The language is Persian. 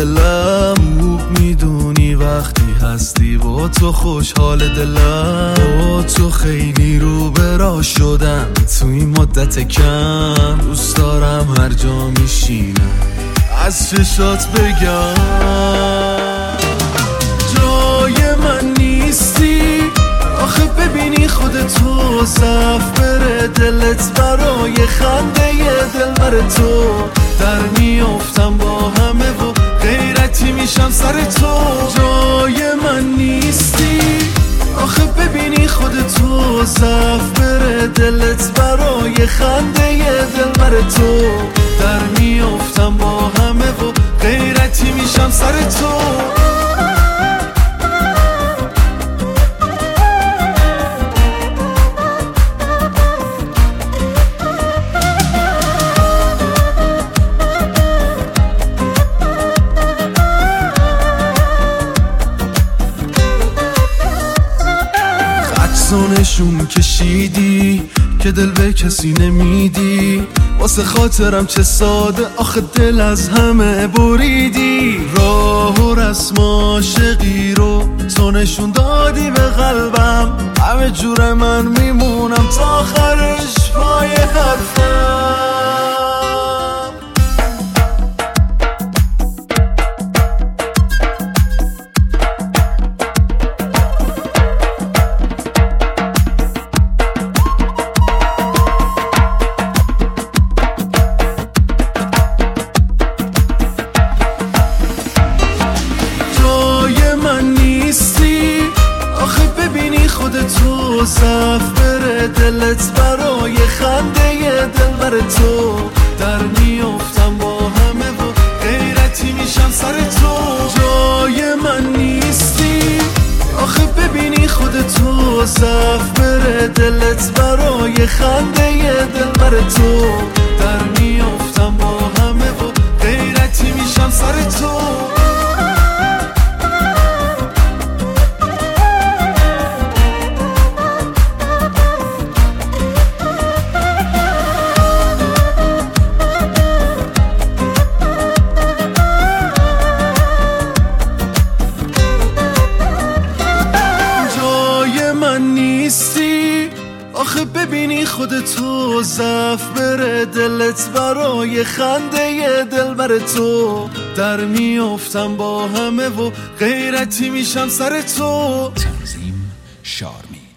دلم. خوب میدونی وقتی هستی با تو خوشحال دلم. با تو خیلی رو به راه شدم تو این مدت کم. دوست دارم هر جا میشینم از چشات بگم جای من نیستی. آخه ببینی خودتو صف بره دلت برای خنده دل بر تو. در میافتم با همه و غیرتی میشم سر تو. جای من نیستی. آخه ببینی خودتو صف بره دلت برای خنده دل بر تو. در میافتم با همه و غیرتی میشم سر تو. نشون کشیدی که دل به کسی نمیدی. واسه خاطرم چه ساده آخه دل از همه بریدی. راه و رسم عاشقی رو تو نشون دادی به قلبم. همه جور من میمونم تا آخرش پای حرفم. خودتو صف بره دلت برای خنده دل بر تو. در میافتم با همه و غیرتی میشم سر تو. جای من نیستی. آخه ببینی خودتو صف بره دلت برای خنده دل بر تو. در میافتم با همه و غیرتی میشم سر تو. آخه ببینی خودتو ضعف بره دلت برای خنده دل بر تو. در میافتم با همه و غیرتی میشم سر تو. تنظیم شارمی.